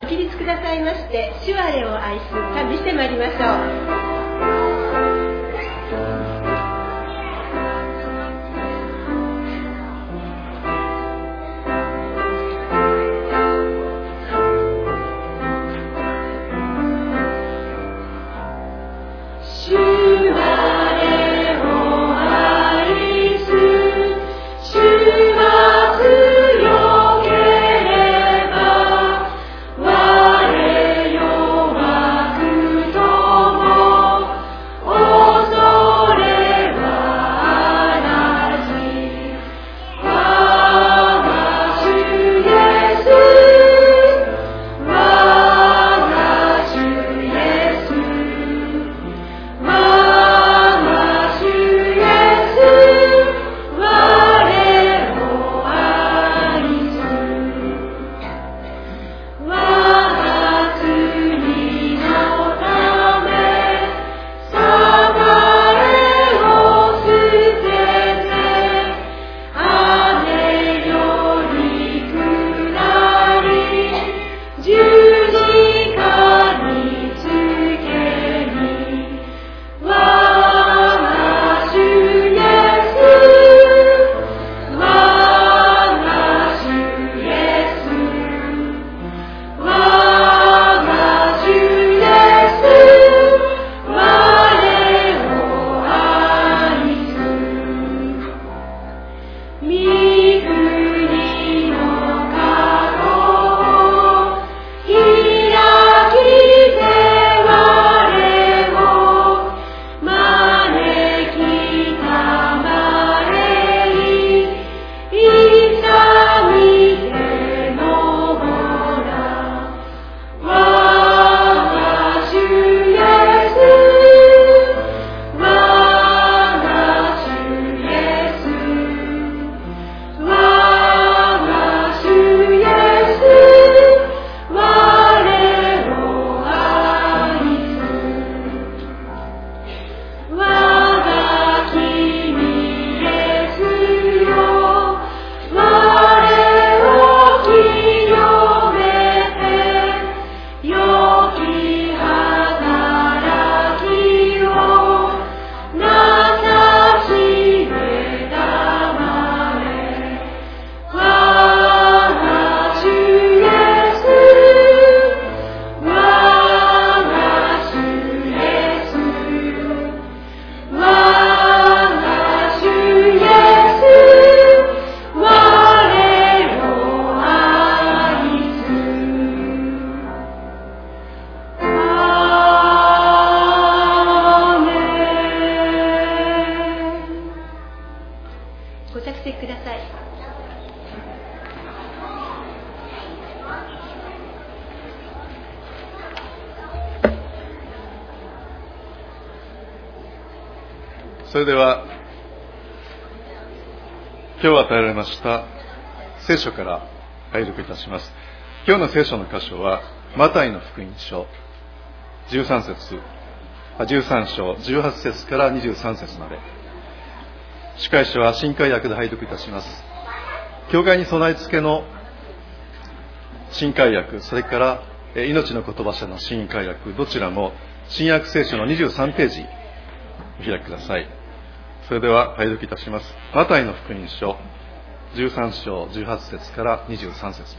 起立くださいまして、主我を愛す賛美してまいりましょう。 それでは今日与えられました聖書から拝読いたします。今日の聖書の箇所はマタイの福音書13章18節から23節まで。司会者は新海訳で拝読いたします。教会に備え付けの新海訳、それから命の言葉社の新海訳、どちらも新約聖書の23ページお開きください。それでは拝読いたします。マタイの福音書13章18節から23節まで。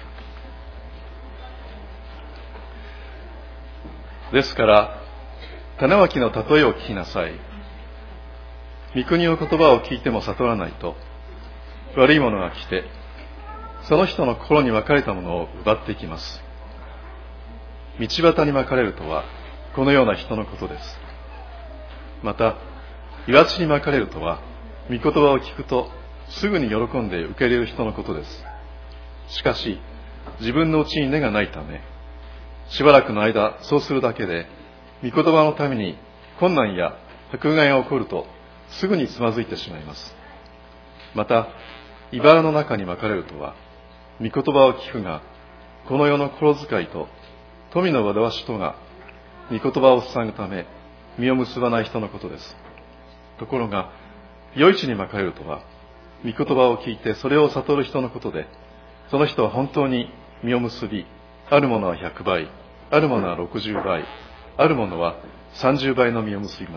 ですから種まきの例えを聞きなさい。御国の言葉を聞いても悟らないと、悪い者が来てその人の心にまかれたものを奪っていきます。道端にまかれるとはこのような人のことです。また岩地にまかれるとは御言葉を聞くとすぐに喜んで受け入れる人のことです。しかし自分のうちに根がないため、しばらくの間そうするだけで御言葉のために困難や迫害が起こるとすぐにつまずいてしまいます。また茨の中にまかれるとは御言葉を聞くが、この世の心遣いと富のわしとが御言葉を塞ぐため実を結ばない人のことです。ところが良い地にまかれるとは御言葉を聞いてそれを悟る人のことで、その人は本当に実を結びあるものは100倍、あるものは60倍、あるものは30倍の実を結びます。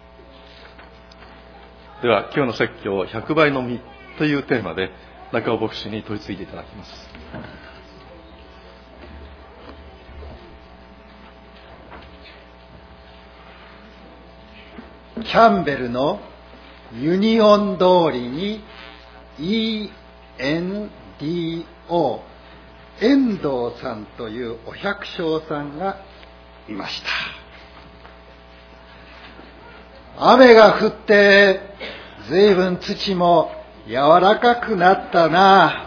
では今日の説教を100倍の実というテーマで中尾牧師に取り次いでいただきます。 キャンベルのユニオン通りに ENDO 遠藤さんというお百姓さんがいました。雨が降ってずいぶん土も柔らかくなったな。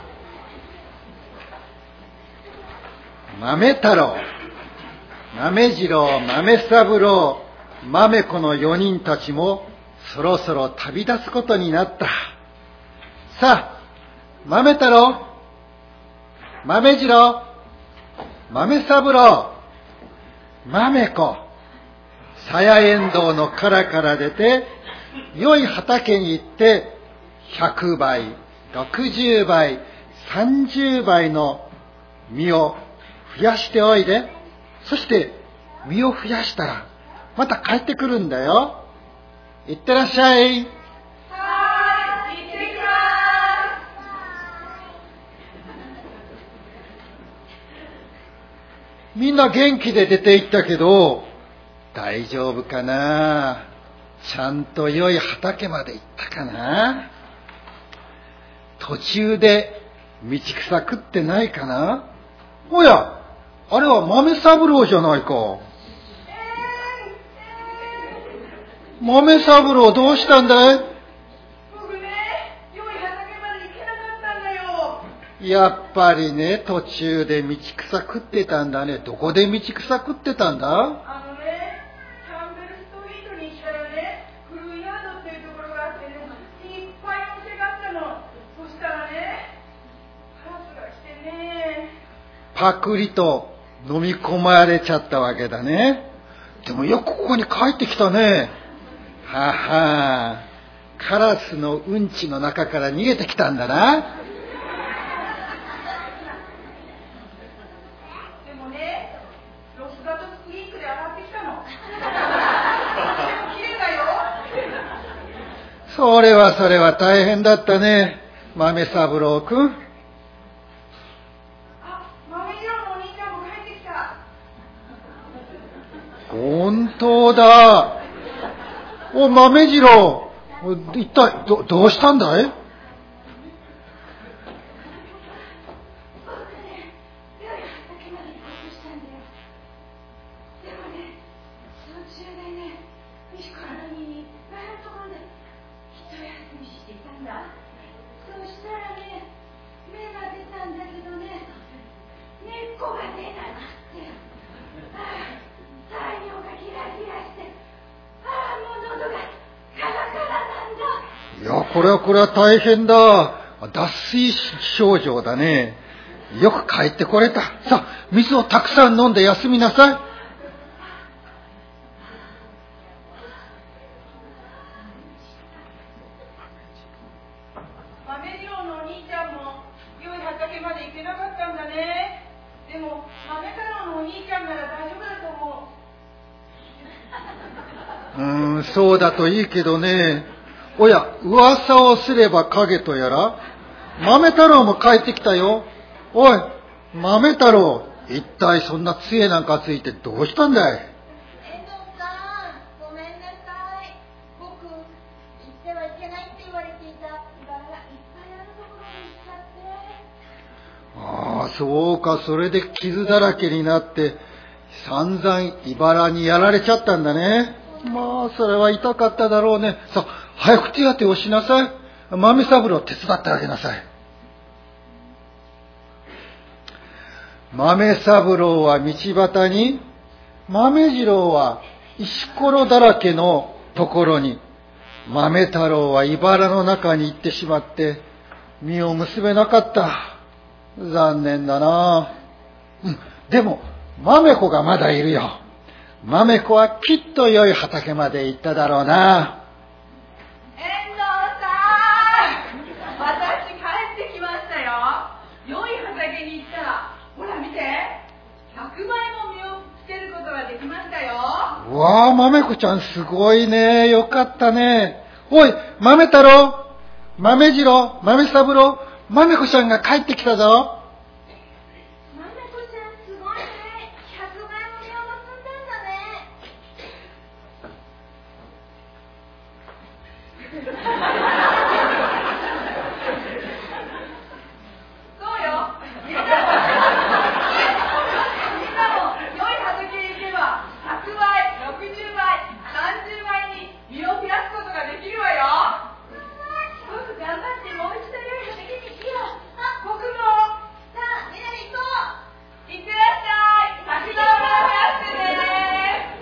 豆太郎、豆次郎、豆三郎、豆子の4人たちもそろそろ旅立つことになった。さあ、豆太郎、豆次郎、豆三郎、豆子、さやえんどうの殻から出て、良い畑に行って、100倍、60倍、30倍の実を増やしておいで。そして実を増やしたら、また帰ってくるんだよ。いってらっしゃい。 はい、行ってきます。 みんな元気で出て行ったけど、大丈夫かな？ちゃんと良い畑まで行ったかな？途中で道草食ってないかな？おや、あれは豆三郎じゃないか。豆三郎どうしたんだい？ 僕ね、良い畑まで行けなかったんだよ。 やっぱりね、途中で道草食ってたんだね。どこで道草食ってたんだ？ キャンベルストリートに行ったらね、フルヤードっていうところがあってね、いっぱいお店があったの。そしたらね、カラスが来てね。 パクリと飲み込まれちゃったわけだね。でもよくここに帰ってきたね。はは、カラスのうんちの中から逃げてきたんだな。 でもね、ロスダトスクリークで洗ってきたの。綺麗だよ。 それは大変だったね、豆三郎くん。 あ、豆次郎のお兄ちゃんも帰ってきた。 本当だ。お、豆次郎、一体どうしたんだい？ 僕ね、良い畑まで行こうとしたんだよ。でもね、途中でね、道からに前のところで一休みしていたんだ。そしたらね、芽が出たんだけどね、根っこが出なくて、太陽がギラギラして、もう喉がカラカラなんだ。 いや、これは大変だ。脱水症状だね。よく帰ってこれた。さあ、水をたくさん飲んで休みなさい。 豆次郎のお兄ちゃんも良い畑まで行けなかったんだね。でも豆太郎のお兄ちゃんなら大丈夫だと思う。 そうだといいけどね。おや、噂をすれば影とやら。豆太郎も帰ってきたよ。おい、豆太郎、一体そんな杖なんかついてどうしたんだい？ 遠藤さん、ごめんなさい。僕、行ってはいけないって言われていた茨がいっぱいあるところに行っちゃって。 ああ、そうか、それで傷だらけになって、散々茨にやられちゃったんだね。まあ、それは痛かっただろうね。さあ、早く手当てをしなさい。豆三郎手伝ってあげなさい。豆三郎は道端に、豆次郎は石ころだらけのところに、豆太郎は茨の中に行ってしまって、実を結べなかった。残念だな。でも、豆子がまだいるよ。豆子はきっと良い畑まで行っただろうな。 遠藤さん、私帰ってきましたよ。良い畑に行ったら、ほら見て、 わあ、豆子ちゃんすごいね。よかったね。おい、豆太郎、豆次郎、豆三郎、豆子ちゃんが帰ってきたぞ。 豆子ちゃんすごいね。100倍も実を結んだんだね。 そうよ。みんなも良い畑に行けば100倍、60倍、30倍に実を増やすことができるわよ。僕頑張ってもう一度良い畑に行くよ。僕も。 さあ、みんなで行こう。 いってらっしゃい。100倍も増やしてね。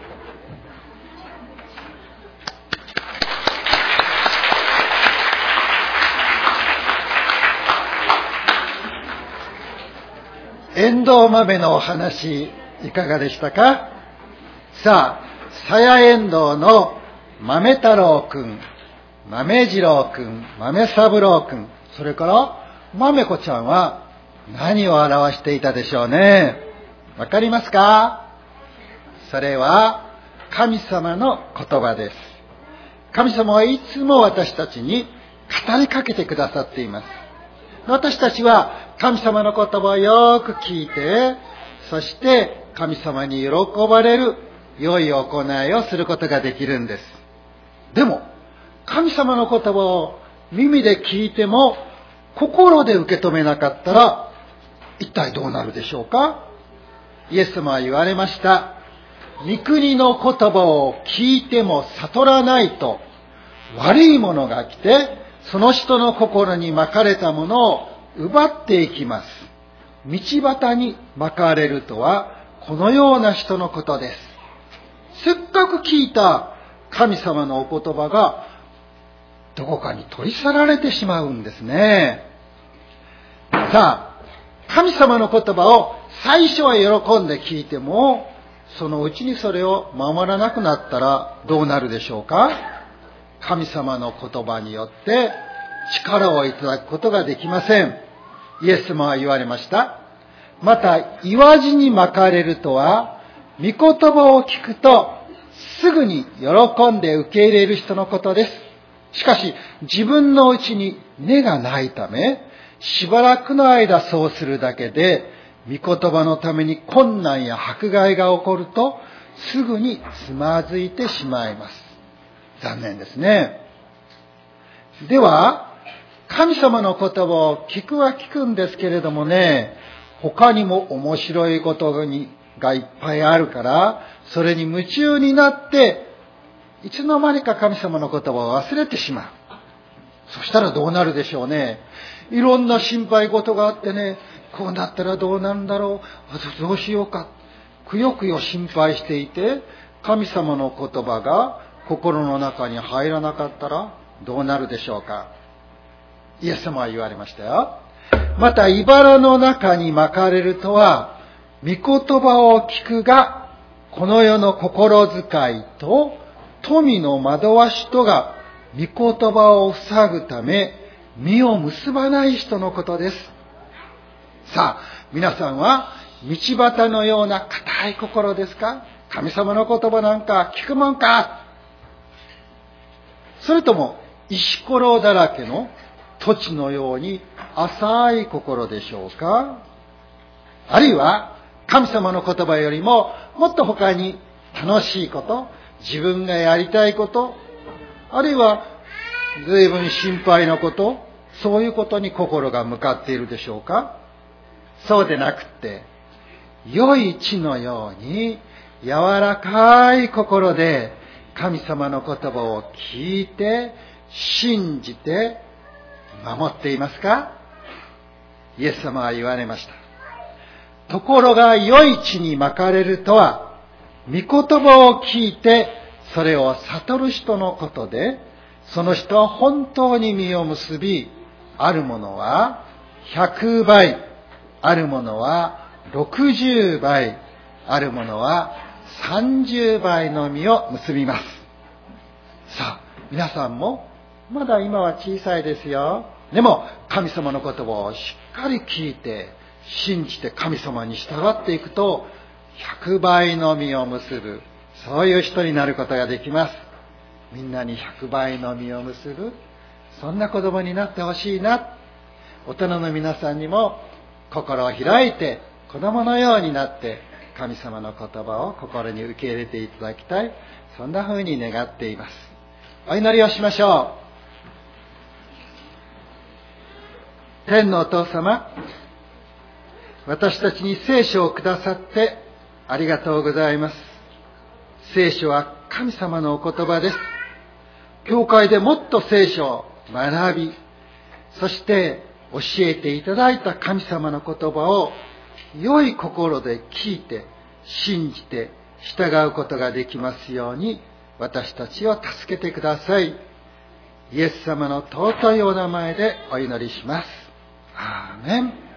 エンドウ豆のお話いかがでしたか？さあ、さやえんどうの豆太郎くん、豆次郎くん、豆三郎くん、それから豆子ちゃんは何を表していたでしょうね。わかりますか？それは神様の言葉です。神様はいつも私たちに語りかけてくださっています。私たちは神様の言葉をよく聞いて、そして神様に喜ばれる良い行いをすることができるんです。でも、神様の言葉を耳で聞いても心で受け止めなかったら一体どうなるでしょうか？イエス様は言われました。御国の言葉を聞いても悟らないと悪いものが来て、その人の心にまかれたものを奪っていきます。道端にまかれるとはこのような人のことです。せっかく聞いた神様のお言葉がどこかに取り去られてしまうんですね。さあ、神様の言葉を最初は喜んで聞いても、そのうちにそれを守らなくなったらどうなるでしょうか？神様の言葉によって力をいただくことができません。イエス様は言われました。また、岩地にまかれるとは、御言葉を聞くとすぐに喜んで受け入れる人のことです。しかし、自分のうちに根がないため、しばらくの間そうするだけで、御言葉のために困難や迫害が起こると、すぐにつまずいてしまいます。残念ですね。では、神様の言葉を聞くは聞くんですけれどもね、他にも面白いことがいっぱいあるから、それに夢中になって、いつの間にか神様の言葉を忘れてしまう。そしたらどうなるでしょうね。いろんな心配事があってね、こうなったらどうなるんだろう、どうしようか、くよくよ心配していて、神様の言葉が心の中に入らなかったらどうなるでしょうか。イエス様は言われましたよ。また、茨の中にまかれるとは、御言葉を聞くが、この世の心遣いと富の惑わしとが御言葉を塞ぐため、実を結ばない人のことです。さあ、皆さんは道端のような固い心ですか？神様の言葉なんか聞くもんか？それとも石ころだらけの土地のように浅い心でしょうか？あるいは神様の言葉よりももっと他に楽しいこと、自分がやりたいこと、あるいは随分心配なこと、そういうことに心が向かっているでしょうか？そうでなくって、良い地のように柔らかい心で神様の言葉を聞いて信じて守っていますか？イエス様は言われました。ところが良い地にまかれるとは、御言葉を聞いてそれを悟る人のことで、その人は本当に実を結び、あるものは100倍、あるものは60倍、あるものは30倍の実を結びます。さあ、皆さんもまだ今は小さいですよ。でも神様の言葉をしっかり聞いて信じて神様に従っていくと、100倍の実を結ぶ、 そういう人になることができます。みんなに100倍の実を結ぶ、そんな子供になってほしいな。大人の皆さんにも心を開いて子供のようになって神様の言葉を心に受け入れていただきたい、そんな風に願っています。お祈りをしましょう。天のお父様、私たちに聖書をくださってありがとうございます。聖書は神様のお言葉です。教会でもっと聖書を学び、そして教えていただいた神様の言葉を良い心で聞いて、信じて従うことができますように、私たちを助けてください。イエス様の尊いお名前でお祈りします。アーメン。